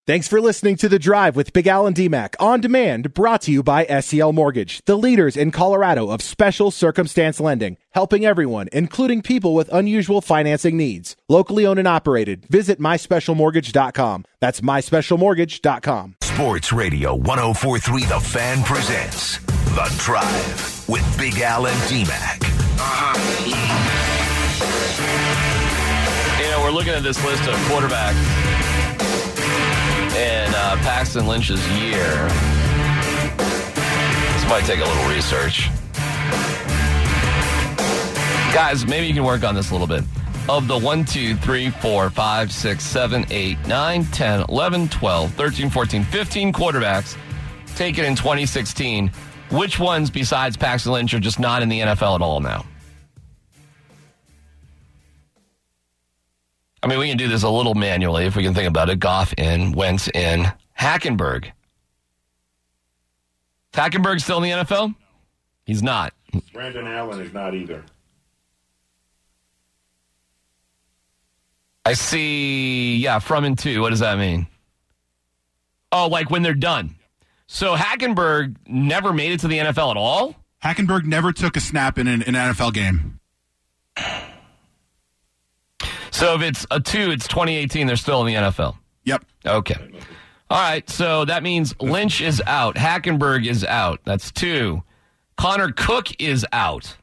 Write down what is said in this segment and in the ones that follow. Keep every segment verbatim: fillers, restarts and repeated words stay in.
Thanks for listening to The Drive with Big Al and D-Mac on demand, brought to you by S C L Mortgage, the leaders in Colorado of special circumstance lending, helping everyone, including people with unusual financing needs. Locally owned and operated. Visit my special mortgage dot com. That's my special mortgage dot com. Sports Radio one oh four point three The Fan presents The Drive with Big Al and D-Mac. Uh-huh. You know, we're looking at this list of quarterbacks in uh, Paxton Lynch's year. This might take a little research. Guys, maybe you can work on this a little bit. Of the one, two, three, four, five, six, seven, eight, nine, ten, eleven, twelve, thirteen, fourteen, fifteen quarterbacks taken in twenty sixteen, which ones besides Paxton Lynch are just not in the N F L at all now? I mean, we can do this a little manually if we can think about it. Goff in, Wentz in, Hackenberg. Hackenberg still in the N F L? He's not. Brandon Allen is not either. I see, yeah, from and to. What does that mean? Oh, like when they're done. So Hackenberg never made it to the N F L at all? Hackenberg never took a snap in an, in an N F L game. So if it's a two, it's twenty eighteen, they're still in the N F L. Yep. Okay. All right, so that means Lynch is out. Hackenberg is out. That's two. Connor Cook is out.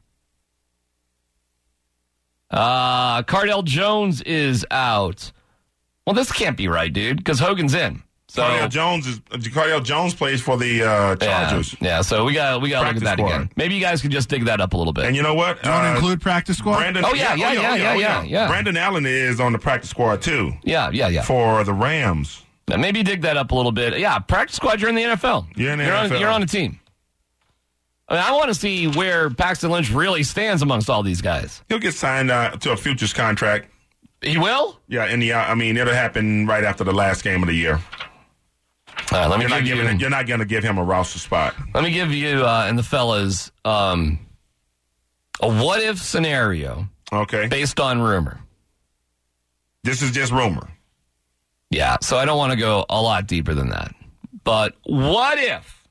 Uh, Cardell Jones is out. Well, this can't be right, dude, because Hogan's in. So Cardell Jones is Cardell Jones plays for the uh, Chargers. Yeah, yeah, so we got we got to look at that squad. again. Maybe you guys could just dig that up a little bit. And you know what? Do you want to Uh, include practice squad? Brandon, Oh, yeah, yeah, yeah, yeah, yeah, yeah. Brandon Allen is on the practice squad, too, yeah, yeah, yeah. for the Rams. Now, maybe dig that up a little bit. Yeah, practice squad, you're in the N F L. You're in the you're N F L. On, you're on a team. I mean, I want to see where Paxton Lynch really stands amongst all these guys. He'll get signed uh, to a futures contract. He will? Yeah, in the, uh, I mean, it'll happen right after the last game of the year. All right, let me You're not, give giving, you, you're not going to give him a roster spot. let me give you uh, and the fellas um, a what-if scenario Okay. based on rumor. This is just rumor. Yeah, so I don't want to go a lot deeper than that. But what if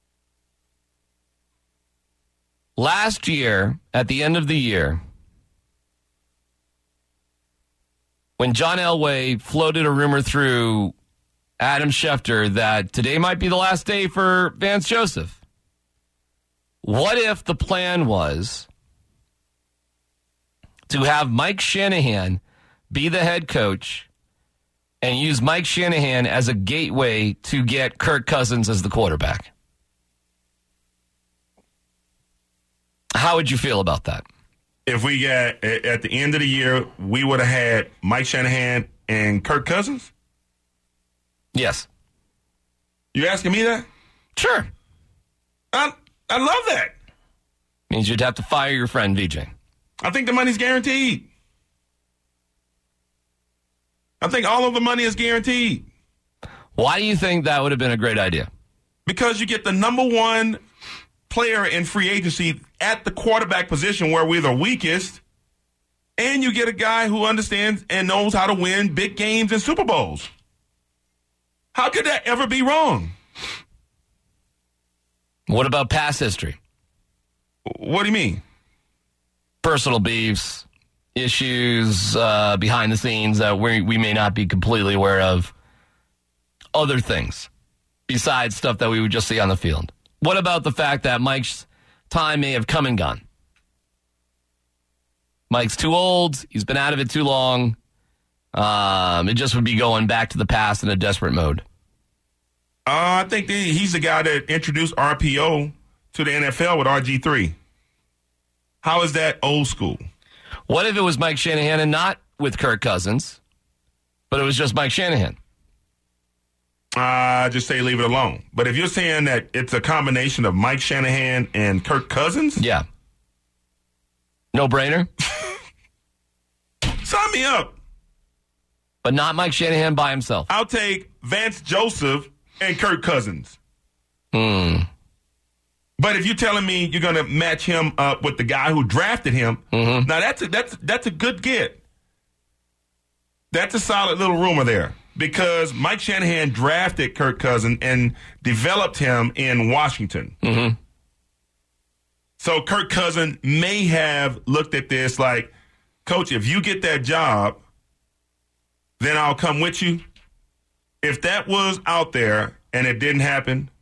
last year, at the end of the year, when John Elway floated a rumor through Adam Schefter that today might be the last day for Vance Joseph, what if the plan was to have Mike Shanahan be the head coach and use Mike Shanahan as a gateway to get Kirk Cousins as the quarterback? How would you feel about that? If we got, at the end of the year, we would have had Mike Shanahan and Kirk Cousins? Yes. You asking me that? Sure. I, I love that. Means you'd have to fire your friend V J. I think the money's guaranteed. I think all of the money is guaranteed. Why do you think that would have been a great idea? Because you get the number one player in free agency at the quarterback position where we're the weakest, and you get a guy who understands and knows how to win big games and Super Bowls. How could that ever be wrong? What about past history? What do you mean? Personal beefs, issues uh, behind the scenes that we we may not be completely aware of. Other things besides stuff that we would just see on the field. What about the fact that Mike's time may have come and gone? Mike's too old. He's been out of it too long. Um, it just would be going back to the past in a desperate mode. Uh, I think that he's the guy that introduced R P O to the N F L with R G three. How is that old school? What if it was Mike Shanahan and not with Kirk Cousins, but it was just Mike Shanahan? I uh, just say leave it alone. But if you're saying that it's a combination of Mike Shanahan and Kirk Cousins, yeah, no brainer. sign me up. But not Mike Shanahan by himself. I'll take Vance Joseph and Kirk Cousins. Hmm. But if you're telling me you're going to match him up with the guy who drafted him, Mm-hmm. now that's a, that's that's a good get. That's a solid little rumor there. because Mike Shanahan drafted Kirk Cousins and developed him in Washington. Mm-hmm. So Kirk Cousins may have looked at this like, Coach, if you get that job, then I'll come with you. If that was out there and it didn't happen,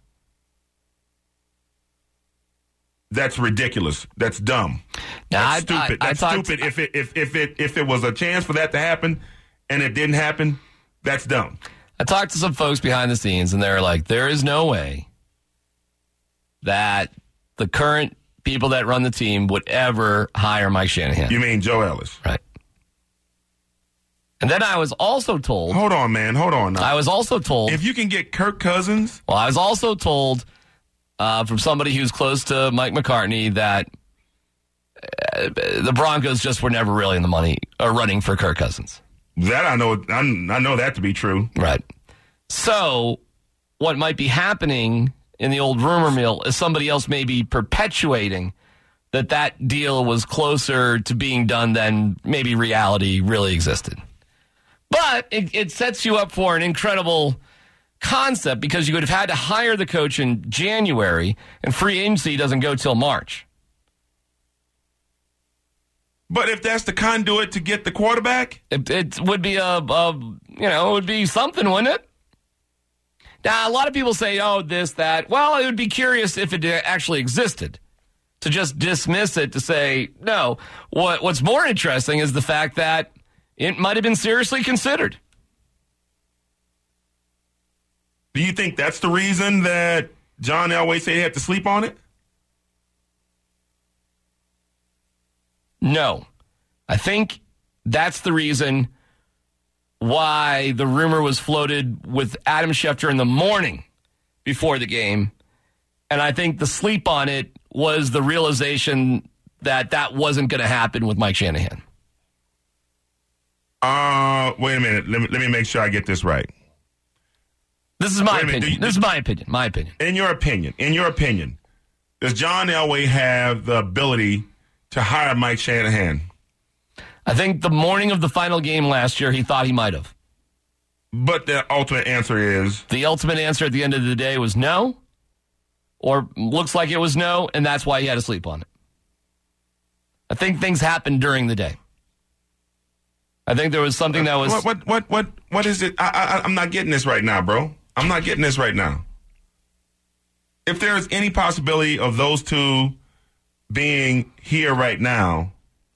that's ridiculous. That's dumb. Now, That's I, stupid. I, I That's talked, stupid. If it if if it if it was a chance for that to happen and it didn't happen, that's dumb. I talked to some folks behind the scenes, and they're like, there is no way that the current people that run the team would ever hire Mike Shanahan. You mean Joe Ellis? Right. And then I was also told. Hold on, man. Hold on. Now. I was also told. If you can get Kirk Cousins. Well, I was also told uh, from somebody who's close to Mike McCartney that uh, the Broncos just were never really in the money or running for Kirk Cousins. That I know. I, I know that to be true. Right. So what might be happening in the old rumor mill is somebody else may be perpetuating that that deal was closer to being done than maybe reality really existed. But it, it sets you up for an incredible concept because you would have had to hire the coach in January, and free agency doesn't go till March. But if that's the conduit to get the quarterback, It, it would be a, a, you know, it would be something, wouldn't it? Now, a lot of people say, oh, this, that. Well, it would be curious if it actually existed. To just dismiss it, to say, no. What What's more interesting is the fact that it might have been seriously considered. do you think that's the reason that John Elway said he had to sleep on it? No. I think that's the reason why the rumor was floated with Adam Schefter in the morning before the game. And I think the sleep on it was the realization that that wasn't going to happen with Mike Shanahan. Uh, wait a minute. Let me let me make sure I get this right. This is my Wait a minute, opinion. do you- this is my opinion. My opinion. In your opinion, in your opinion, does John Elway have the ability to hire Mike Shanahan? I think the morning of the final game last year, he thought he might have. But the ultimate answer is The ultimate answer at the end of the day was no, or looks like it was no, and that's why he had to sleep on it. I think things happened during the day. I think there was something that was... what what what what what is it? I, I I'm not getting this right now, bro. I'm not getting this right now. If there is any possibility of those two being here right now,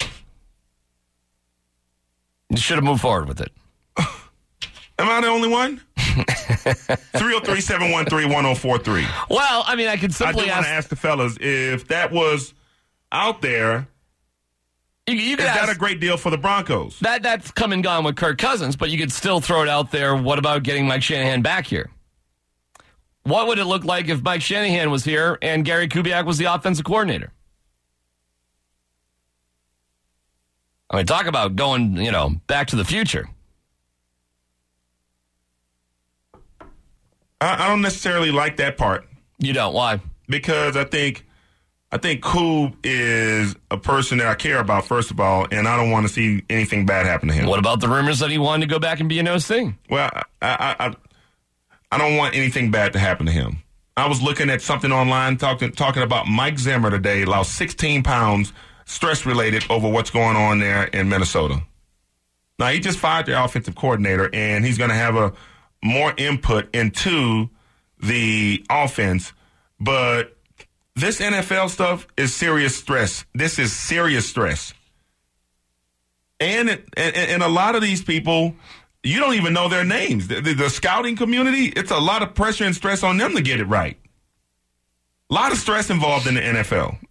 You should have moved forward with it. am I the only one? three oh three, seven one three, one oh four three. Well, I mean, I could I simply do want ask... to ask the fellas if that was out there, You, you is could that ask a great deal for the Broncos? that, that's come and gone with Kirk Cousins, but you could still throw it out there. What about getting Mike Shanahan back here? What would it look like if Mike Shanahan was here and Gary Kubiak was the offensive coordinator? I mean, talk about going, you know, back to the future. I, I don't necessarily like that part You don't. Why? because I think I think Koob is a person that I care about, first of all, and I don't want to see anything bad happen to him. What about the rumors that he wanted to go back and be an O C? Well, I, I, I, I don't want anything bad to happen to him. I was looking at something online talking talking about Mike Zimmer today, lost sixteen pounds, stress-related, over what's going on there in Minnesota. Now, he just fired their offensive coordinator, and he's going to have a more input into the offense. But this N F L stuff is serious stress. This is serious stress. And, it, and, and a lot of these people, you don't even know their names. The, the, the scouting community, it's a lot of pressure and stress on them to get it right. A lot of stress involved in the N F L.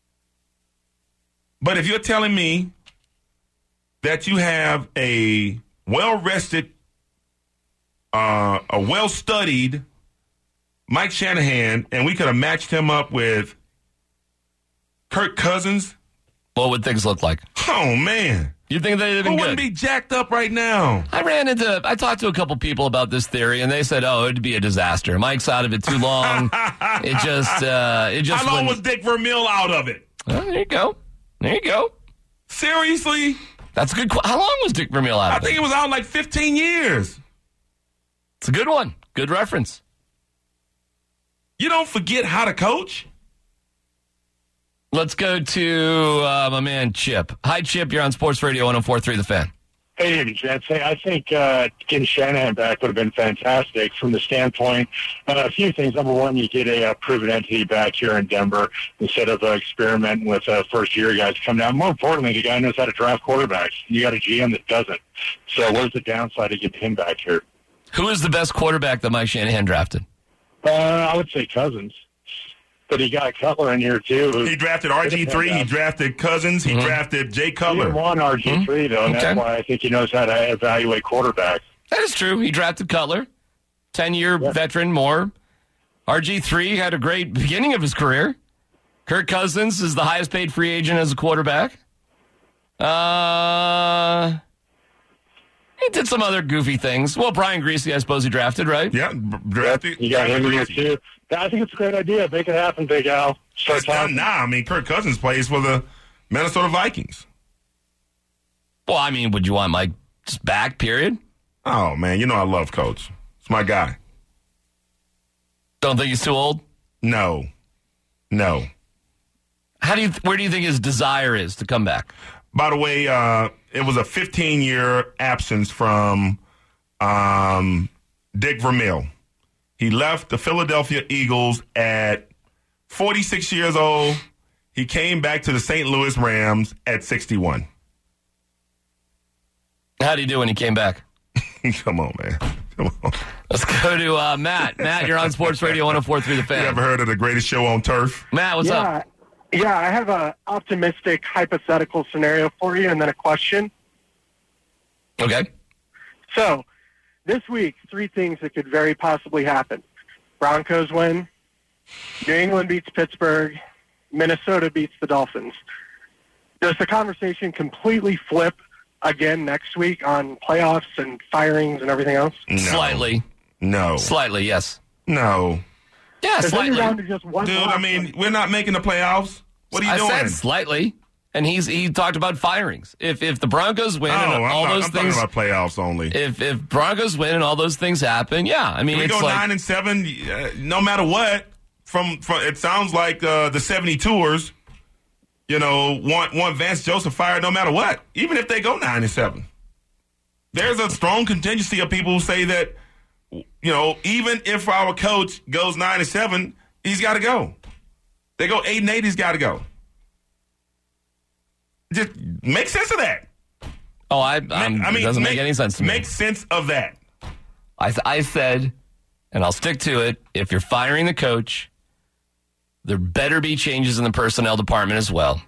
But if you're telling me that you have a well-rested, uh, a well-studied Mike Shanahan, and we could have matched him up with Kirk Cousins, What would things look like? oh, man. You think they'd have Who been wouldn't good? be jacked up right now? I ran into, I talked to a couple people about this theory, and they said, oh, it'd be a disaster. Mike's out of it too long. it just, uh, it just How long wouldn't- was Dick Vermeil out of it? Oh, there you go. There you go. Seriously? That's a good question. How long was Dick Vermeil out I of think it? it was out like fifteen years. It's a good one. Good reference. You don't forget how to coach. Let's go to uh, my man Chip. Hi, Chip. You're on Sports Radio one oh four point three The Fan. Hey, Jets. Hey, I think uh, getting Shanahan back would have been fantastic from the standpoint. Uh, a few things. Number one, you get a uh, proven entity back here in Denver instead of uh, experimenting with uh, first-year guys come down. More importantly, the guy knows how to draft quarterbacks. You got a G M that doesn't. So where's the downside to get him back here? Who is the best quarterback that Mike Shanahan drafted? Uh, I would say Cousins. But he got Cutler in here, too. He drafted R G three. He drafted Cousins. He mm-hmm. drafted Jay Cutler. He didn't want R G three, mm-hmm. though, and okay. that's why I think he knows how to evaluate quarterbacks. That is true. He drafted Cutler, ten-year yeah. veteran more. R G three had a great beginning of his career. Kirk Cousins is the highest-paid free agent as a quarterback. Uh, he did some other goofy things. Well, Brian Greasy, I suppose he drafted, right? Yeah, drafted. You got him here, too. I think it's a great idea. Make it happen, Big Al. Start talking. Nah, I mean, Kirk Cousins plays for the Minnesota Vikings. Well, I mean, would you want Mike just back, period? Oh, man, you know I love Coach. It's my guy. Don't think he's too old? No. No. How do you? Where do you think his desire is to come back? By the way, uh, it was a fifteen-year absence from um, Dick Vermeil. He left the Philadelphia Eagles at forty-six years old. He came back to the Saint Louis Rams at sixty-one. How'd he do when he came back? Come on, man. Come on. Let's go to uh, Matt. Matt, you're on Sports Radio one oh four point three The Fan. You ever heard of the greatest show on turf? Matt, what's yeah, up? Yeah, I have an optimistic hypothetical scenario for you and then a question. Okay. So, this week, three things that could very possibly happen. Broncos win, New England beats Pittsburgh, Minnesota beats the Dolphins. Does the conversation completely flip again next week on playoffs and firings and everything else? No. Slightly. No. Slightly, yes. No. Yeah, slightly. Down to just one Dude, I mean, one. we're not making the playoffs. What are you I doing? I said slightly. And he's he talked about firings. If if the Broncos win oh, and all I'm not, those I'm things, talking about playoffs only. If if Broncos win and all those things happen, yeah, I mean, if we it's go like, nine and seven, uh, no matter what. From from it sounds like uh, the seventy-twoers, you know, want want Vance Joseph fired no matter what, even if they go nine and seven. There's a strong contingency of people who say that, you know, even if our coach goes nine and seven, he's got to go. They go eight and eight, he's got to go. Just make sense of that. Oh, I, I'm, I mean, it doesn't make, make any sense to me. Make sense of that. I, I said, and I'll stick to it, if you're firing the coach, there better be changes in the personnel department as well.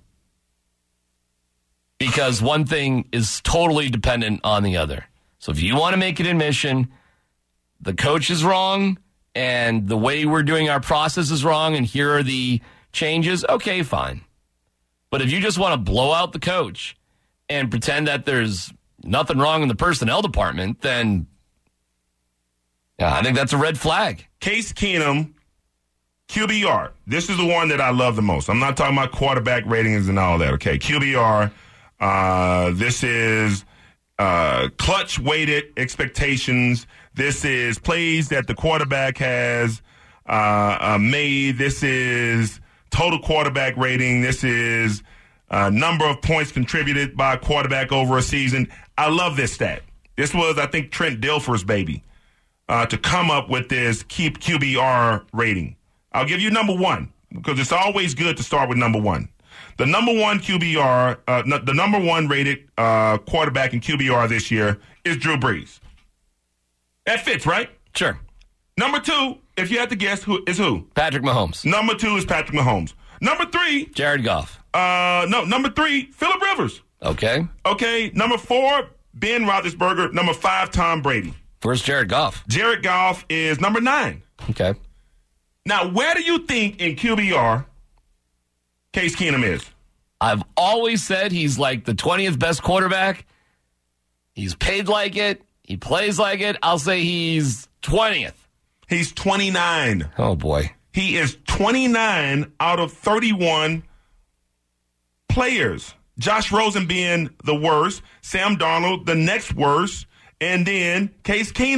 Because one thing is totally dependent on the other. So if you want to make an admission, the coach is wrong, and the way we're doing our process is wrong, and here are the changes, okay, fine. But if you just want to blow out the coach and pretend that there's nothing wrong in the personnel department, then yeah, I think that's a red flag. Case Keenum, Q B R. This is the one that I love the most. I'm not talking about quarterback ratings and all that, okay? Q B R, uh, this is uh, clutch-weighted expectations. This is plays that the quarterback has uh, uh, made. This is total quarterback rating. This is uh, number of points contributed by a quarterback over a season. I love this stat. This was, I think, Trent Dilfer's baby uh, to come up with this keep Q B R rating. I'll give you number one because it's always good to start with number one. The number one Q B R, uh, n- the number one rated uh, quarterback in Q B R this year is Drew Brees. That fits, right? Sure. Number two, if you had to guess, who is who? Patrick Mahomes. Number two is Patrick Mahomes. Number three, Jared Goff. Uh, no, number three, Phillip Rivers. Okay. Okay. Number four, Ben Roethlisberger. Number five, Tom Brady. Where's Jared Goff? Jared Goff is number nine. Okay. Now, where do you think in Q B R Case Keenum is? I've always said he's like the twentieth best quarterback. He's paid like it. He plays like it. I'll say he's twentieth. He's twenty-nine. Oh, boy. He is twenty-nine out of thirty-one players. Josh Rosen being the worst, Sam Darnold the next worst, and then Case Keenum.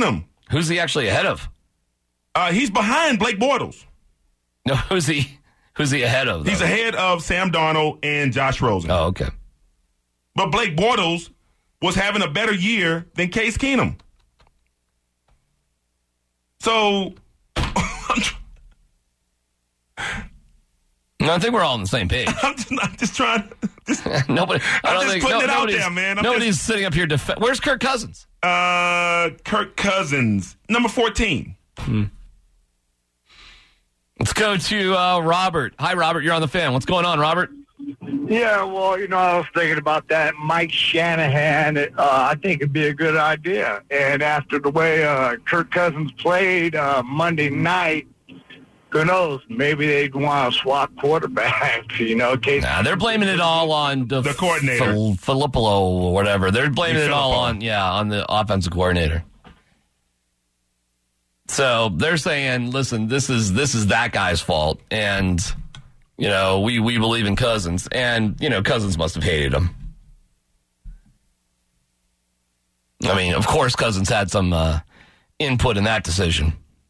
Who's he actually ahead of? Uh, he's behind Blake Bortles. No, who's he? Who's he ahead of? Though? He's ahead of Sam Darnold and Josh Rosen. Oh, okay. But Blake Bortles was having a better year than Case Keenum. So, I'm, tr- no, I think we're all on the same page. I'm, just, I'm just trying. Just, Nobody. I I'm don't just think, putting no, it out nobody's, there, man. I'm nobody's just, sitting up here. Def- Where's Kirk Cousins? uh, Kirk Cousins, number fourteen. Hmm. Let's go to uh, Robert. Hi, Robert. You're on the Fan. What's going on, Robert? Yeah, well, you know, I was thinking about that. Mike Shanahan, uh, I think it'd be a good idea. And after the way uh, Kirk Cousins played uh, Monday night, who knows? Maybe they'd want to swap quarterbacks, you know. Case Nah, they're blaming it all on the, The coordinator. Fil- Filippo or whatever. They're blaming it all Filippo. on, yeah, on the offensive coordinator. So they're saying, listen, this is this is that guy's fault, and you know we we believe in Cousins, and you know Cousins must have hated him. I mean, of course, Cousins had some uh, input in that decision.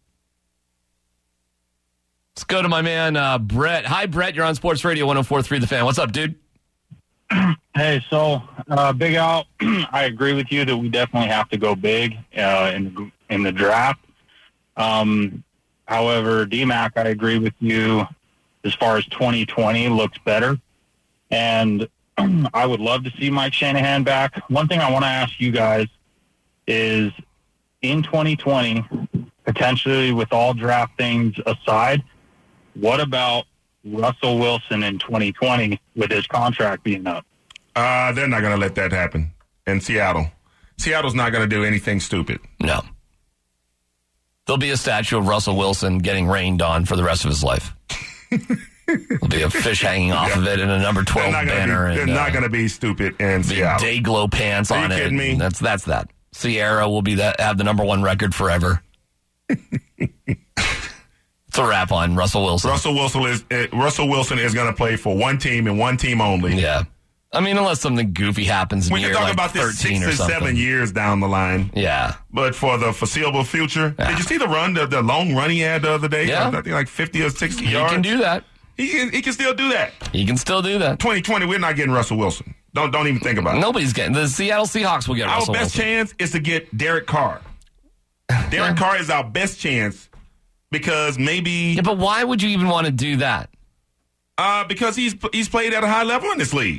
Let's go to my man uh, Brett. Hi, Brett. You're on Sports Radio one oh four point three The Fan. What's up, dude? Hey, so uh, Big Al, I agree with you that we definitely have to go big uh, in in the draft. Um, however, D-Mac, I agree with you as far as twenty twenty looks better. And I would love to see Mike Shanahan back. One thing I want to ask you guys is in twenty twenty, potentially with all draft things aside, what about Russell Wilson in twenty twenty with his contract being up? Uh, they're not going to let that happen in Seattle. Seattle's not going to do anything stupid. No. There'll be a statue of Russell Wilson getting rained on for the rest of his life. There'll be a fish hanging off Yeah. of it and a number twelve They're not gonna banner. Be, they're and, not uh, going to be stupid in be Seattle. day glow pants Are you on it. kidding me? That's that's that. Sierra will be that have the number one record forever. It's a wrap on Russell Wilson. Russell Wilson is uh, Russell Wilson is going to play for one team and one team only. Yeah. I mean, unless something goofy happens in We can year talk like about this thirteen six or or something. seven years down the line. Yeah. But for the foreseeable future, Yeah. did you see the run, the, the long run he had the other day? Yeah. I think like fifty or sixty He yards. can do that. He can, he can still do that. He can still do that. twenty twenty, we're not getting Russell Wilson. Don't don't even think about it. Nobody's getting the Seattle Seahawks will get Our Russell best Wilson. chance is to get Derek Carr. Derek Carr is our best chance because maybe Yeah, but why would you even want to do that? uh, because he's he's played at a high level in this league.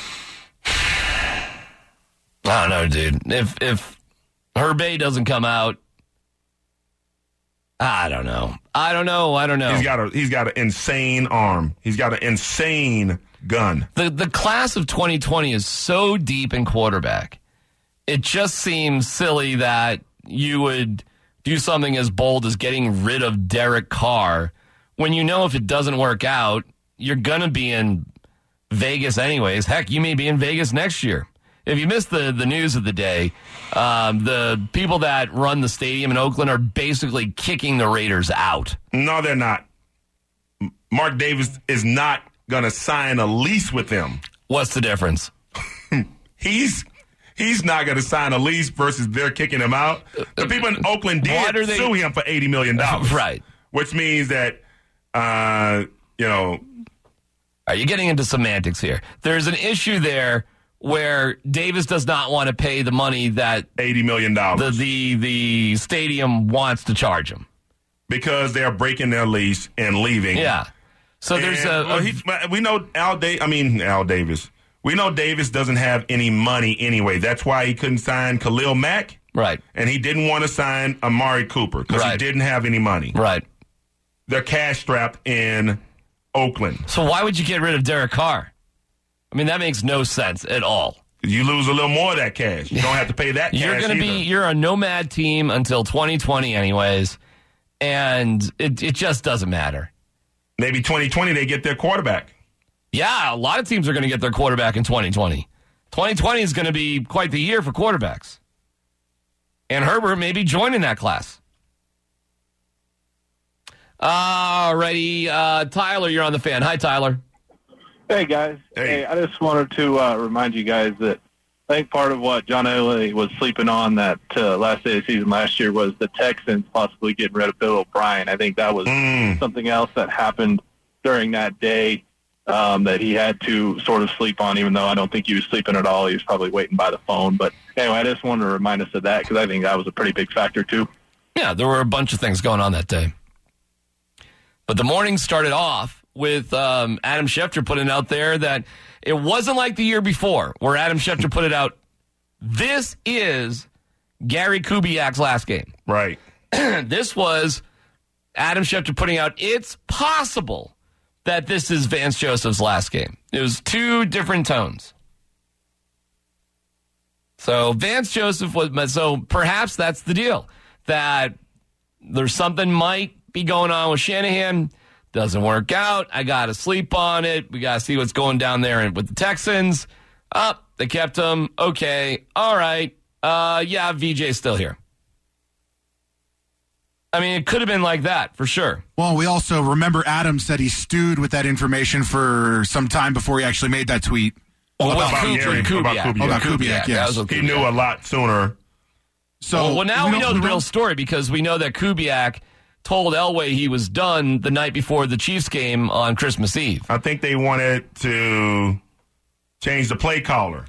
I don't know, dude. If if Herbay doesn't come out, I don't know. I don't know. I don't know. He's got a he's got an insane arm. He's got an insane gun. The the class of twenty twenty is so deep in quarterback. It just seems silly that you would do something as bold as getting rid of Derek Carr when you know if it doesn't work out, you're going to be in Vegas anyways. Heck, you may be in Vegas next year. If you missed the, the news of the day, um, the people that run the stadium in Oakland are basically kicking the Raiders out. No, they're not. Mark Davis is not going to sign a lease with them. What's the difference? He's he's not going to sign a lease versus they're kicking him out. The people in Oakland Why did are they- sue him for eighty million dollars. Right. Which means that, uh, you know. Are you getting into semantics here? There's an issue there where Davis does not want to pay the money that eighty million dollars. the, the, the stadium wants to charge him. Because they're breaking their lease and leaving. Yeah. So there's And, a, well, a he, we know Al da- I mean Al Davis. We know Davis doesn't have any money anyway. That's why he couldn't sign Khalil Mack. right, And he didn't want to sign Amari Cooper because he Right. didn't have any money. right. They're cash strapped in Oakland. So why would you get rid of Derek Carr? I mean, that makes no sense at all. You lose a little more of that cash. You don't have to pay that You're cash going to either. be you're a nomad team until twenty twenty, anyways, and it it just doesn't matter. Maybe twenty twenty they get their quarterback. Yeah, a lot of teams are going to get their quarterback in twenty twenty. twenty twenty is going to be quite the year for quarterbacks. And Herbert may be joining that class. Alrighty, uh, Tyler, you're on the Fan. Hi, Tyler. Hey, guys. Hey. Hey, I just wanted to uh, remind you guys that I think part of what John Elway was sleeping on that uh, last day of the season last year was the Texans possibly getting rid of Bill O'Brien. I think that was Mm. something else that happened during that day um, that he had to sort of sleep on, even though I don't think he was sleeping at all. He was probably waiting by the phone. But anyway, I just wanted to remind us of that because I think that was a pretty big factor too. Yeah, there were a bunch of things going on that day. But the morning started off with um, Adam Schefter putting out there that it wasn't like the year before where Adam Schefter put it out, this is Gary Kubiak's last game. Right. This was Adam Schefter putting out, it's possible that this is Vance Joseph's last game. It was two different tones. So Vance Joseph was, so perhaps that's the deal, that there's something might be going on with Shanahan. Doesn't work out. I got to sleep on it. We got to see what's going down there with the Texans. Up, oh, they kept him. Okay, all right. Uh, yeah, V J's still here. I mean, it could have been like that for sure. Well, we also remember Adam said he stewed with that information for some time before he actually made that tweet. Well, about, about, Gary, Kubiak. about Kubiak. About Kubiak, yes. Kubiak. He knew a lot sooner. So well, well, now we, we know the real story because we know that Kubiak told Elway he was done the night before the Chiefs game on Christmas Eve. I think they wanted to change the play caller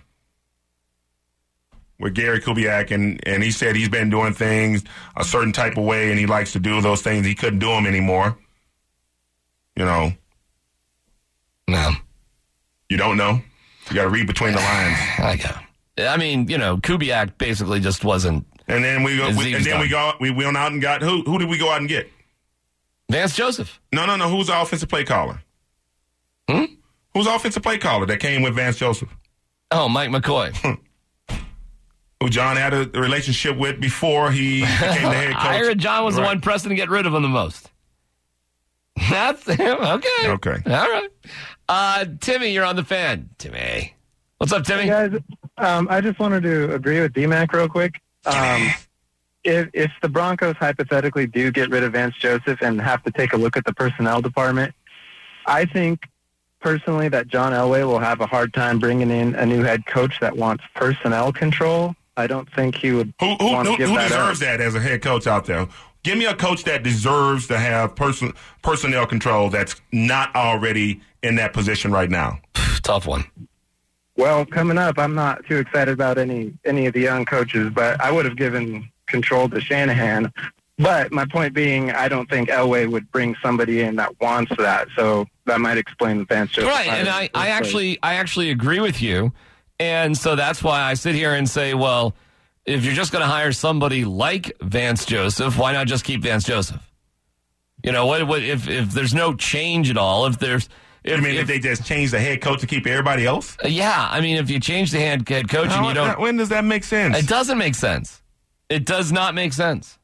with Gary Kubiak, and, and he said he's been doing things a certain type of way, and he likes to do those things. He couldn't do them anymore. You know. No. You don't know? You got to read between the lines. I got. I mean, you know, Kubiak basically just wasn't. And then we go. We, and then we go. We went out and got who? Who did we go out and get? Vance Joseph. No, no, no. Who's the offensive play caller? Hmm? Who's the offensive play caller that came with Vance Joseph? Oh, Mike McCoy. Who John had a relationship with before he became the head coach. I heard John was right. the one pressing to get rid of him the most. That's him. Okay. Okay. All right. Uh, Timmy, you're on the Fan. Timmy. What's up, Timmy? Hey guys, um, I just wanted to agree with D-Mac real quick. Um, if, if the Broncos hypothetically do get rid of Vance Joseph and have to take a look at the personnel department, I think personally that John Elway will have a hard time bringing in a new head coach that wants personnel control. I don't think he would Who, who, want to who, give who that deserves up. that as a head coach out there? Give me a coach that deserves to have person, personnel control that's not already in that position right now. Tough one. Well, coming up, I'm not too excited about any any of the young coaches, but I would have given control to Shanahan. But my point being, I don't think Elway would bring somebody in that wants that. So that might explain the Vance Joseph. Right, and I, I actually I actually agree with you. And so that's why I sit here and say, well, if you're just going to hire somebody like Vance Joseph, why not just keep Vance Joseph? You know, what, what if if there's no change at all, if there's If, you mean if, if they just change the head coach to keep everybody else? Uh, yeah, I mean, if you change the head, head coach How, and you don't... when does that make sense? It doesn't make sense. It does not make sense.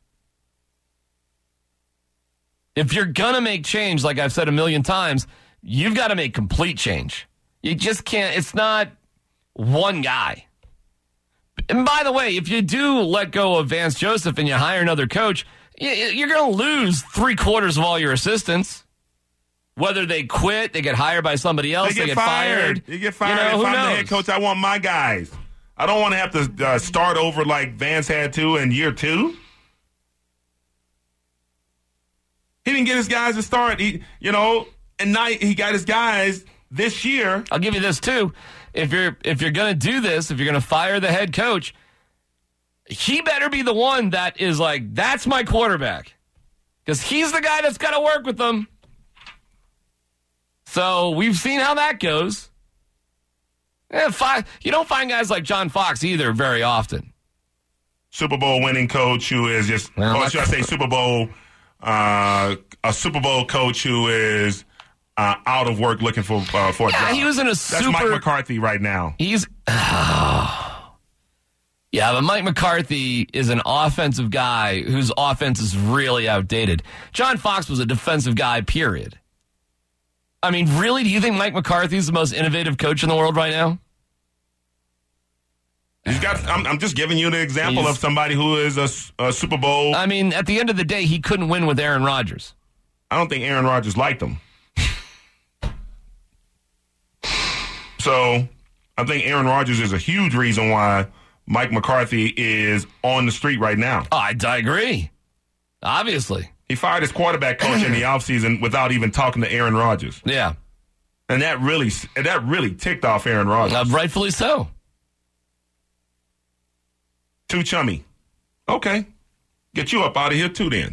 If you're going to make change, like I've said a million times, you've got to make complete change. You just can't... It's not one guy. And by the way, if you do let go of Vance Joseph and you hire another coach, you're going to lose three quarters of all your assistants. Whether they quit, they get hired by somebody else, they get, they get fired. fired. You get fired. You know, if who I'm knows? the head coach, I want my guys. I don't want to have to uh, start over like Vance had to in year two. He didn't get his guys to start. He, you know, and now he got his guys this year. I'll give you this too. If you're if you're going to do this, if you're going to fire the head coach, he better be the one that is like, that's my quarterback, because he's the guy that's got to work with them. So we've seen how that goes. Yeah, fi- you don't find guys like John Fox either very often. Super Bowl winning coach who is just, Well, or should I say Super Bowl, uh, a Super Bowl coach who is uh, out of work looking for uh, for a Yeah, job. he was in a That's super- Mike McCarthy right now. He's... Oh. Yeah, but Mike McCarthy is an offensive guy whose offense is really outdated. John Fox was a defensive guy, period. I mean, really, do you think Mike McCarthy is the most innovative coach in the world right now? He's got. I'm, I'm just giving you the example He's- of somebody who is a, a Super Bowl. I mean, at the end of the day, he couldn't win with Aaron Rodgers. I don't think Aaron Rodgers liked him. So I think Aaron Rodgers is a huge reason why Mike McCarthy is on the street right now. Oh, I, I agree. Obviously. He fired his quarterback coach in the offseason without even talking to Aaron Rodgers. Yeah. And that really that really ticked off Aaron Rodgers. Uh, rightfully so. Too chummy. Okay. Get you up out of here too then.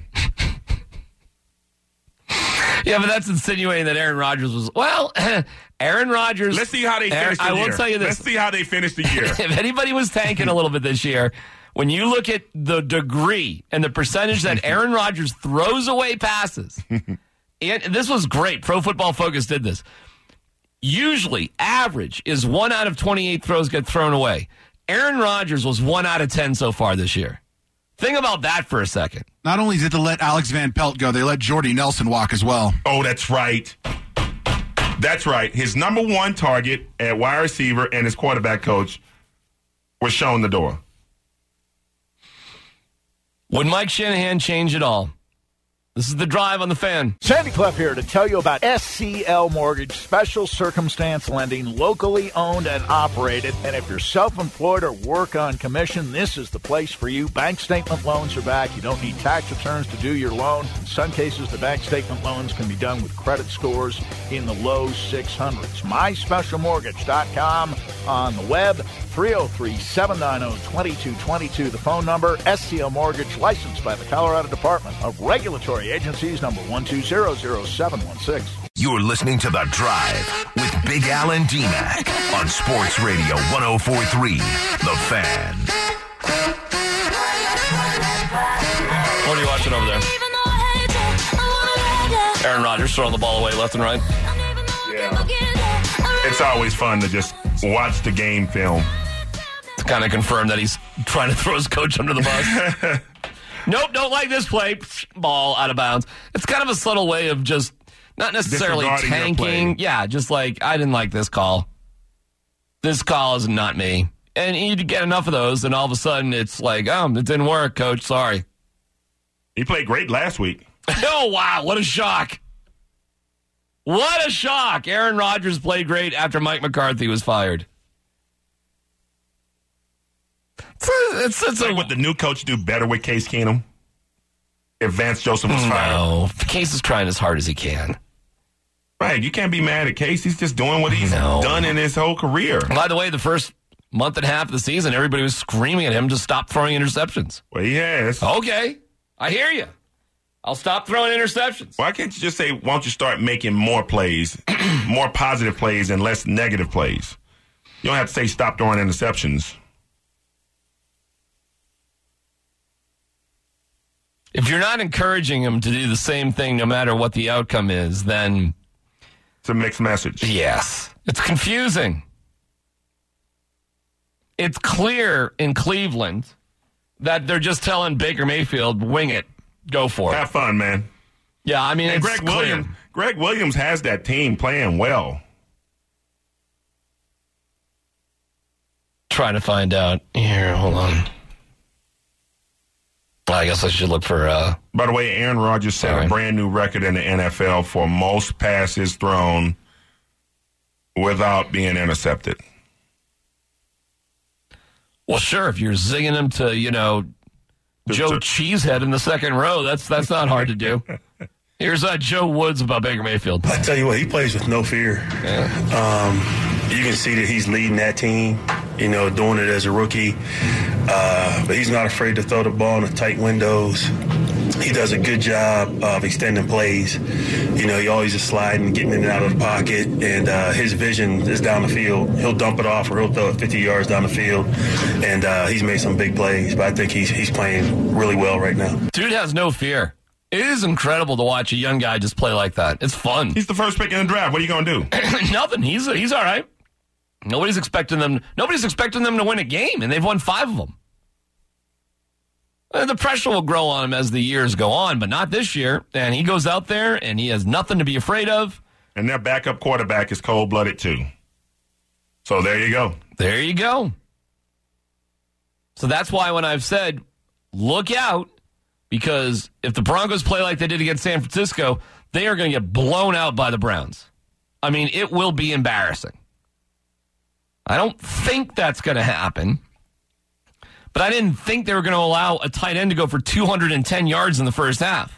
Yeah, but that's insinuating that Aaron Rodgers was, well, Aaron Rodgers. Let's see how they finish the I year. will tell you this. Let's see how they finish the year. If anybody was tanking a little bit this year, when you look at the degree and the percentage that Aaron Rodgers throws away passes, and this was great. Pro Football Focus did this. Usually, average is one out of twenty-eight throws get thrown away. Aaron Rodgers was one out of ten so far this year. Think about that for a second. Not only did they let Alex Van Pelt go, they let Jordy Nelson walk as well. Oh, that's right. That's right. His number one target at wide receiver and his quarterback coach was shown the door. Would Mike Shanahan change it all? This is The Drive on the Fan. Sandy Clough here to tell you about S C L Mortgage, special circumstance lending, locally owned and operated. And if you're self-employed or work on commission, this is the place for you. Bank statement loans are back. You don't need tax returns to do your loan. In some cases, the bank statement loans can be done with credit scores in the low six hundreds. my special mortgage dot com on the web. three oh three, seven nine oh, two two two two, the phone number. S C L Mortgage, licensed by the Colorado Department of Regulatory Agencies, number one two zero zero seven one six. You're listening to The Drive with Big Al and D-Mac on Sports Radio one oh four point three, The Fan. What are you watching over there? Aaron Rodgers throwing the ball away left and right. Yeah. It's always fun to just watch the game film. To kind of confirm that he's trying to throw his coach under the bus. Nope, don't like this play. Ball out of bounds. It's kind of a subtle way of just not necessarily tanking. Yeah, just like, I didn't like this call. This call is not me. And you get enough of those, and all of a sudden it's like, oh, it didn't work, coach. Sorry. He played great last week. Oh, wow. What a shock. What a shock. Aaron Rodgers played great after Mike McCarthy was fired. It's, a, it's, it's like, a, would the new coach do better with Case Keenum if Vance Joseph was fired? No. Case is trying as hard as he can. Right. You can't be mad at Case. He's just doing what he's no. done in his whole career. By the way, the first month and a half of the season, everybody was screaming at him to stop throwing interceptions. Well, he has. Okay. I hear you. I'll stop throwing interceptions. Why can't you just say, why don't you start making more plays, more positive plays and less negative plays? You don't have to say stop throwing interceptions. If you're not encouraging him to do the same thing no matter what the outcome is, then it's a mixed message. Yes. It's confusing. It's clear in Cleveland that they're just telling Baker Mayfield, wing it. Go for it. Have fun, man. Yeah, I mean, and it's Greg clear. Williams, Greg Williams has that team playing well. Trying to find out. Here, hold on. I guess I should look for... Uh, By the way, Aaron Rodgers set sorry. a brand new record in the N F L for most passes thrown without being intercepted. Well, sure, if you're zinging him to, you know, Joe Cheesehead in the second row, that's that's not hard to do. Here's uh, Joe Woods about Baker Mayfield. I tell you what, he plays with no fear. Yeah. Um, you can see that he's leading that team, you know, doing it as a rookie. Uh, but he's not afraid to throw the ball in the tight windows. He does a good job of extending plays. You know, he always is sliding, getting in and out of the pocket, and uh, his vision is down the field. He'll dump it off or he'll throw it fifty yards down the field, and uh, he's made some big plays. But I think he's he's playing really well right now. Dude has no fear. It is incredible to watch a young guy just play like that. It's fun. He's the first pick in the draft. What are you going to do? Nothing. He's he's all right. Nobody's expecting them. Nobody's expecting them to win a game, and they've won five of them. The pressure will grow on him as the years go on, but not this year. And he goes out there, and he has nothing to be afraid of. And their backup quarterback is cold-blooded, too. So there you go. There you go. So that's why when I've said, look out, because if the Broncos play like they did against San Francisco, they are going to get blown out by the Browns. I mean, it will be embarrassing. I don't think that's going to happen. But I didn't think they were going to allow a tight end to go for two hundred ten yards in the first half.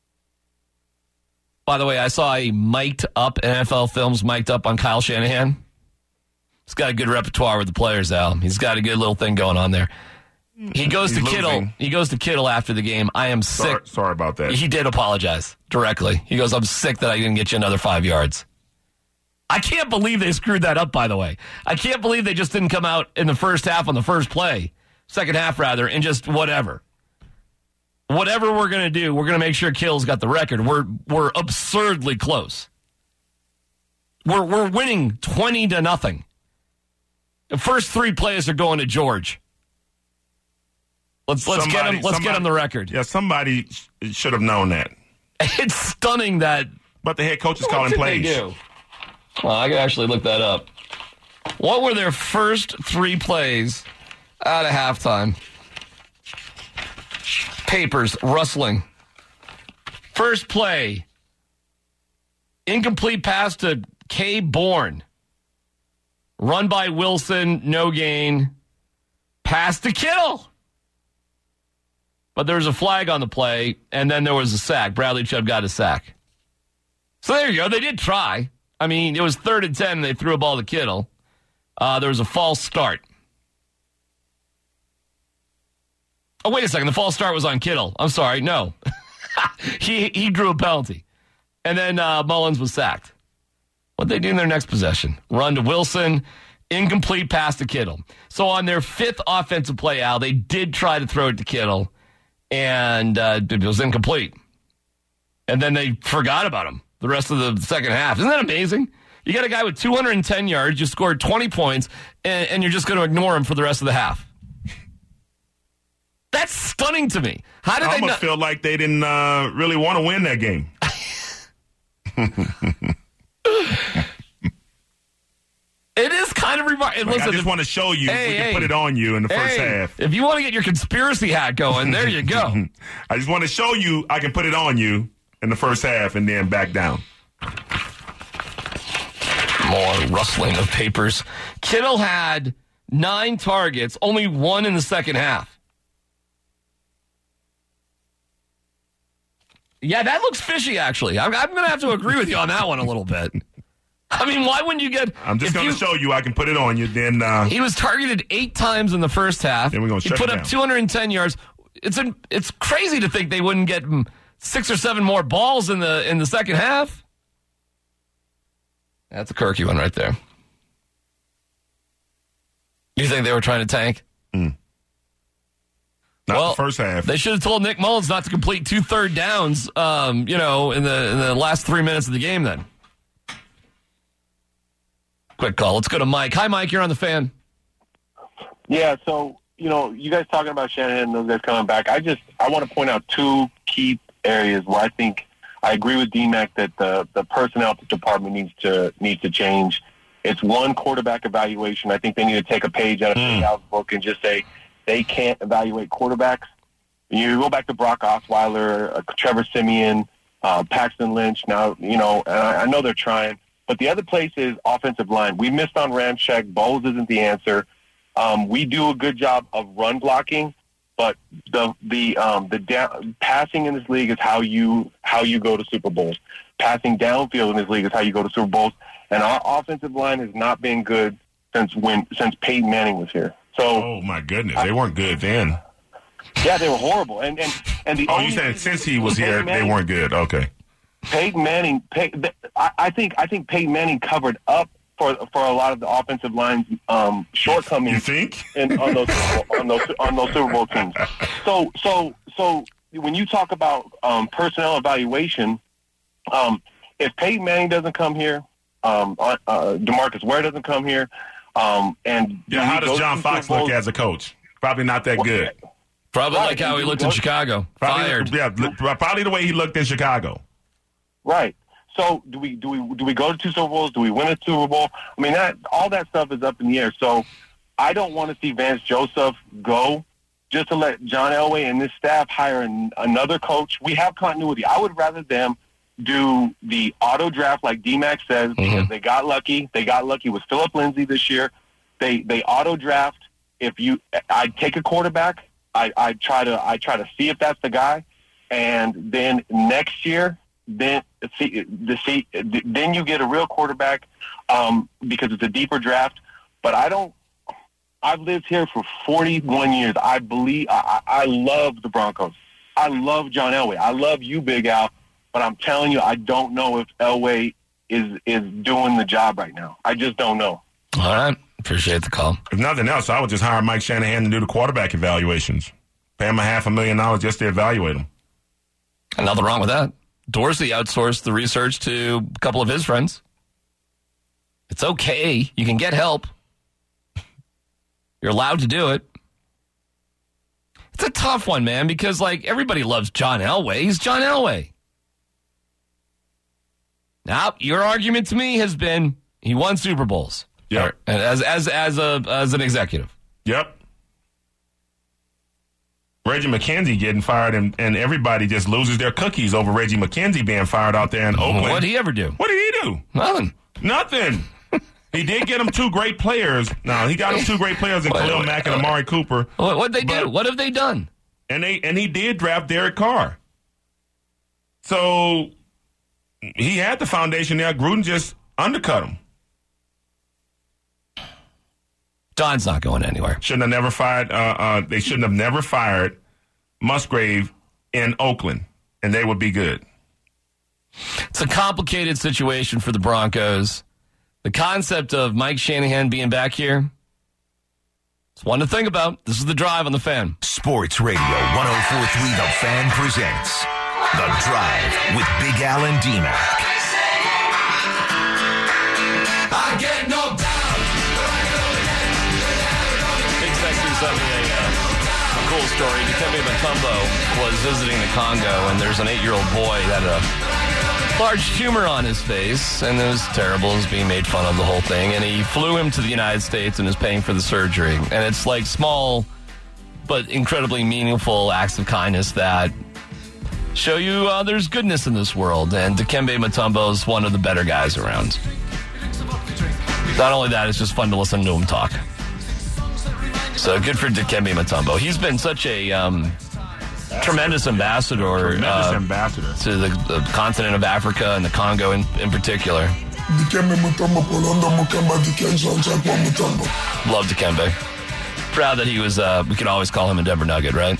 By the way, I saw a mic'd up, N F L Films mic'd up on Kyle Shanahan. He's got a good repertoire with the players, Al. He's got a good little thing going on there. He goes He's to Kittle. losing. He goes to Kittle after the game. I am sick. Sorry, sorry about that. He did apologize directly. He goes, I'm sick that I didn't get you another five yards. I can't believe they screwed that up, by the way. I can't believe they just didn't come out in the first half on the first play, second half rather, and just whatever. Whatever we're going to do, we're going to make sure Kittle's got the record. We're we're absurdly close. We're we're winning twenty to nothing. The first three plays are going to George. Let's let's Somebody- get him. Let's somebody- get him the record. Yeah, somebody sh- should have known that. It's stunning that. But the head coach is What calling did plays. they do? Well, I can actually look that up. What were their first three plays out of halftime? Papers rustling. First play, incomplete pass to K. Bourne. Run by Wilson, no gain. Pass to Kittle. But there was a flag on the play, and then there was a sack. Bradley Chubb got a sack. So there you go. They did try. I mean, it was third and ten, and they threw a ball to Kittle. Uh, there was a false start. Oh, wait a second. The false start was on Kittle. I'm sorry. No. he he drew a penalty. And then uh, Mullins was sacked. What'd they do in their next possession? Run to Wilson, incomplete pass to Kittle. So on their fifth offensive play, Al, they did try to throw it to Kittle, and uh, it was incomplete. And then they forgot about him the rest of the second half. Isn't that amazing? You got a guy with two hundred ten yards, you scored twenty points, and, and you're just going to ignore him for the rest of the half. That's stunning to me. How did I they almost not? feel like they didn't uh, really want to win that game. It is kind of remarkable. Like, I just want to show you. Hey, we can hey. put it on you in the first Hey, half. if you want to get your conspiracy hat going, there you go. I just want to show you I can put it on you in the first half and then back down. More rustling of papers. Kittle had nine targets, only one in the second half. Yeah, that looks fishy, actually. I'm, I'm going to have to agree with you on that one a little bit. I mean, why wouldn't you get... I'm just if going to you- show you I can put it on you. Then uh, He was targeted eight times in the first half. Then we're gonna he shut put it up down. two hundred ten yards. It's an, it's crazy to think they wouldn't get him six or seven more balls in the in the second half. That's a Kirky one right there. You think they were trying to tank? Mm. Not well, the first half. They should have told Nick Mullins not to complete two third downs. Um, you know, in the in the last three minutes of the game. Then. Quick call. Let's go to Mike. Hi, Mike. You're on the Fan. Yeah, so, you know, you guys talking about Shanahan and those guys coming back. I just, I want to point out two key areas where I think I agree with D-Mac that the, the personnel department needs to needs to change. It's one, quarterback evaluation. I think they need to take a page out of Mm. Big Al's book and just say they can't evaluate quarterbacks. You go back to Brock Osweiler, uh, Trevor Siemian, uh, Paxton Lynch. Now, you know, and I, I know they're trying. But the other place is offensive line. We missed on Ramczyk. Bowles isn't the answer. Um, we do a good job of run blocking, but the the um, the down, passing in this league is how you how you go to Super Bowls. Passing downfield in this league is how you go to Super Bowls. And our offensive line has not been good since when since Peyton Manning was here. So, oh my goodness, they weren't good then. yeah, they were horrible. And and and the Oh, only you saying reason since he was Peyton here, they Manning- weren't good? Okay. Peyton Manning, Pey, I, I think I think Peyton Manning covered up for for a lot of the offensive line's um, shortcomings. You think? In, on those on those on those Super Bowl teams. So so so when you talk about um, personnel evaluation, um, if Peyton Manning doesn't come here, um, uh, DeMarcus Ware doesn't come here, um, and Yeah, how we go does to John Super Fox look Bowls- as a coach? Probably not that good. Probably Right, like how and he we looked in go- Chicago. Probably, Fired. Yeah, probably the way he looked in Chicago. Right. So do we do we do we go to two Super Bowls? Do we win a Super Bowl? I mean, that all that stuff is up in the air. So I don't want to see Vance Joseph go just to let John Elway and this staff hire an, another coach. We have continuity. I would rather them do the auto draft like D-Mac says because Mhm. they got lucky. They got lucky with Philip Lindsay this year. they they auto draft. If you, I take a quarterback, I, I try to I try to see if that's the guy, and then next year, then see the see then you get a real quarterback um, because it's a deeper draft. But I don't. I've lived here for forty-one years. I believe I, I love the Broncos. I love John Elway. I love you, Big Al. But I'm telling you, I don't know if Elway is is doing the job right now. I just don't know. All right. Appreciate the call. If nothing else, I would just hire Mike Shanahan to do the quarterback evaluations. Pay him a half a million dollars just to evaluate him. And nothing wrong with that. Dorsey outsourced the research to a couple of his friends. It's okay. You can get help. You're allowed to do it. It's a tough one, man, because, like, everybody loves John Elway. He's John Elway. Now, your argument to me has been he won Super Bowls. Yeah. As as as a as an executive. Yep. Reggie McKenzie getting fired, and, and everybody just loses their cookies over Reggie McKenzie being fired out there in Oakland. What did he ever do? What did he do? Nothing. Nothing. He did get him two great players. No, he got him two great players in Wait, Khalil wait, Mack and Amari Cooper. What what they But- do? What have they done? And they and he did draft Derek Carr. So he had the foundation there. Gruden just undercut him. Don's not going anywhere. Shouldn't have never fired. Uh, uh, they shouldn't have never fired Musgrave in Oakland, and they would be good. It's a complicated situation for the Broncos. The concept of Mike Shanahan being back here, it's one to think about. This is The Drive on The Fan. Sports Radio one oh four point three The Fan presents The Drive with Big Al and D-Mac. I get knocked down. Big Sexy sent me a, uh, a cool story. Dikembe Mutombo was visiting the Congo, and there's an eight-year-old boy that had a large tumor on his face, and it was terrible. He was being made fun of, the whole thing. And he flew him to the United States and is paying for the surgery. And it's like small but incredibly meaningful acts of kindness that show you uh, there's goodness in this world. And Dikembe Mutombo is one of the better guys around. Not only that, it's just fun to listen to him talk. So good for Dikembe Mutombo. He's been such a um, tremendous ambassador, Tremendous uh, ambassador to the, the continent of Africa and the Congo in, in particular. Love Dikembe. Proud that he was, uh, we could always call him a Denver Nugget, right?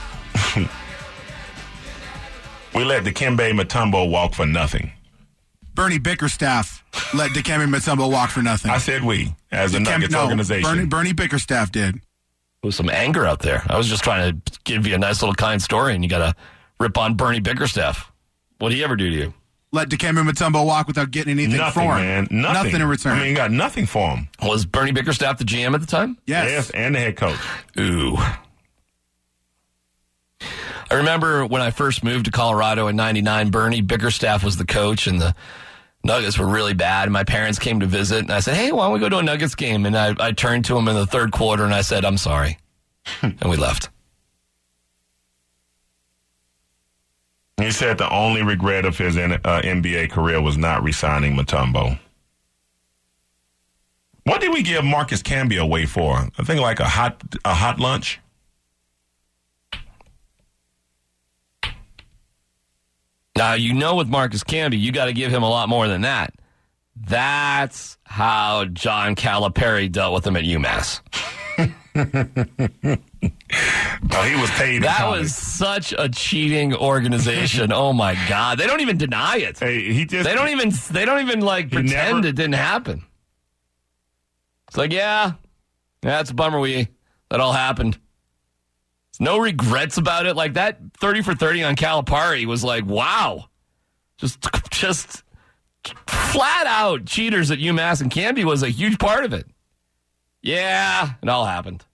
We let Dikembe Mutombo walk for nothing. Bernie Bickerstaff let Dikembe Mutombo walk for nothing. I said we, as a Dikembe- Nuggets no, organization. Bernie, Bernie Bickerstaff did. There was some anger out there. I was just trying to give you a nice little kind story, and you got to rip on Bernie Bickerstaff. What'd he ever do to you? Let Dikembe Mutombo walk without getting anything Nothing, for him. man. Nothing. Nothing in return. I mean, you got nothing for him. Was Bernie Bickerstaff the G M at the time? Yes. Yes, and the head coach. Ooh. I remember when I first moved to Colorado in ninety-nine, Bernie Bickerstaff was the coach, and the Nuggets were really bad. My parents came to visit, and I said, hey, why don't we go to a Nuggets game? And I, I turned to him in the third quarter, and I said, I'm sorry. And we left. He said the only regret of his uh, N B A career was not re-signing Mutombo. What did we give Marcus Camby away for? I think like a hot a hot lunch. Now, you know with Marcus Camby, you got to give him a lot more than that. That's how John Calipari dealt with him at UMass. Oh, he was paid. in That college. was such a cheating organization. Oh my God! They don't even deny it. Hey, he just. They don't even. They don't even like He pretend never- it didn't happen. It's like, yeah, yeah, it's a bummer we that all happened. There's no regrets about it. Like that thirty for thirty on Calipari was like, wow, just just flat out cheaters at UMass, and Camby was a huge part of it. Yeah, it all happened.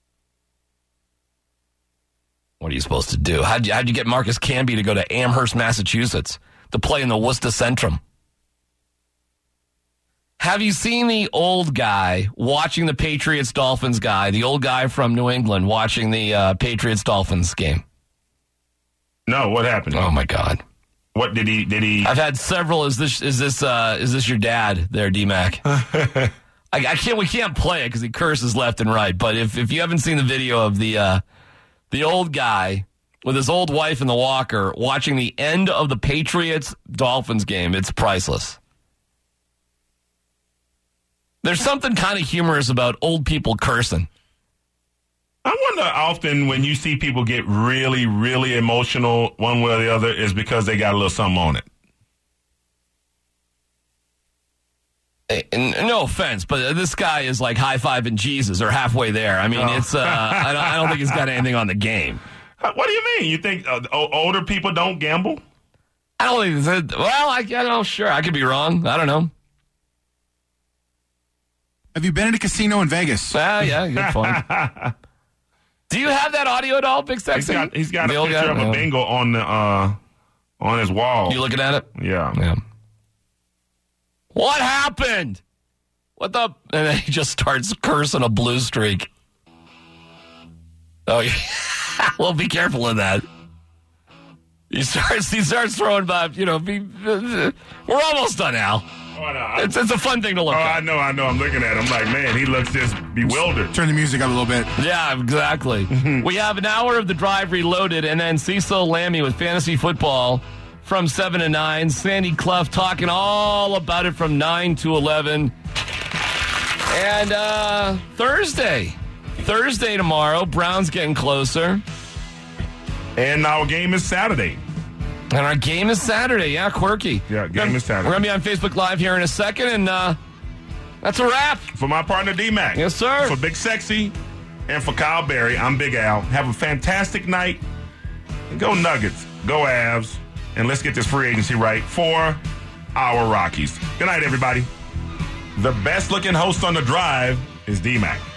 What are you supposed to do? How'd you, how'd you get Marcus Camby to go to Amherst, Massachusetts to play in the Worcester Centrum? Have you seen the old guy watching the Patriots-Dolphins guy, the old guy from New England watching the uh, Patriots-Dolphins game? No, what happened? Oh, my God. What did he, did he? I've had several. Is this, is this, uh, is this your dad there, D-Mac? I, I can't. We can't play it because he curses left and right. But if, if you haven't seen the video of the uh, the old guy with his old wife in the walker watching the end of the Patriots-Dolphins game, it's priceless. There's something kind of humorous about old people cursing. I wonder often when you see people get really, really emotional one way or the other is because they got a little something on it. And no offense, but this guy is like high-fiving Jesus or halfway there. I mean, oh. it's. Uh, I, don't, I don't think he's got anything on the game. What do you mean? You think uh, older people don't gamble? I don't think. That, well, I, I don't know. Sure, I could be wrong. I don't know. Have you been in a casino in Vegas? Ah, yeah, good point. Do you have that audio at all, Big Sexy? He's got, he's got the a picture guy? of a yeah. bingo on the uh, on his wall. You looking at it? Yeah. Yeah. What happened? What the? And then he just starts cursing a blue streak. Oh, yeah. Well, be careful of that. He starts. He starts throwing about. You know, be, we're almost done, Al. Oh, no, it's, it's a fun thing to look oh, at. I know, I know. I'm looking at him like, man, he looks just bewildered. Turn the music up a little bit. Yeah, exactly. We have an hour of the drive reloaded, and then Cecil Lammy with fantasy football from seven to nine. Sandy Clough talking all about it from nine to eleven. And uh, Thursday. Thursday tomorrow. Browns getting closer. And our game is Saturday. And our game is Saturday. Yeah, quirky. Yeah, game gonna, is Saturday. We're going to be on Facebook Live here in a second, and uh, that's a wrap. For my partner, D-Mac. Yes, sir. For Big Sexy and for Kyle Berry, I'm Big Al. Have a fantastic night. And go Nuggets. Go Avs. And let's get this free agency right for our Rockies. Good night, everybody. The best-looking host on the drive is D-Mac.